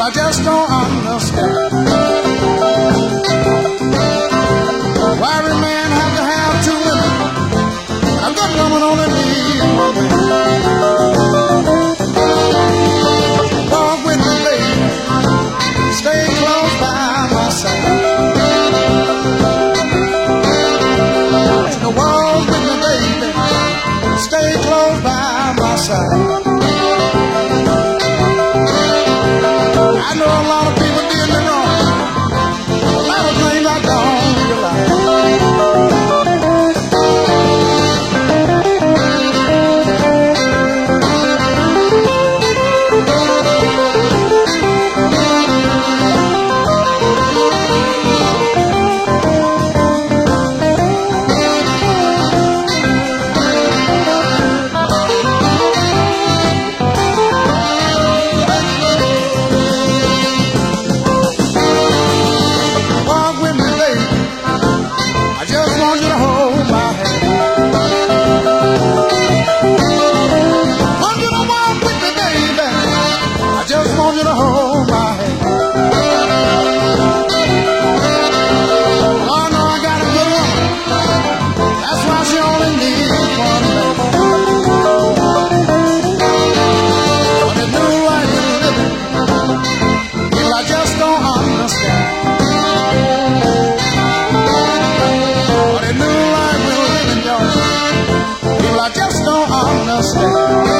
I just don't understand. Why every man have to have two women? A good woman only needs one man. Walk with me, baby. Stay close by my side. Walk with me, baby. Stay close by my side. I know a lot of people did me wrong. A lot of things I don't realize. I just don't understand.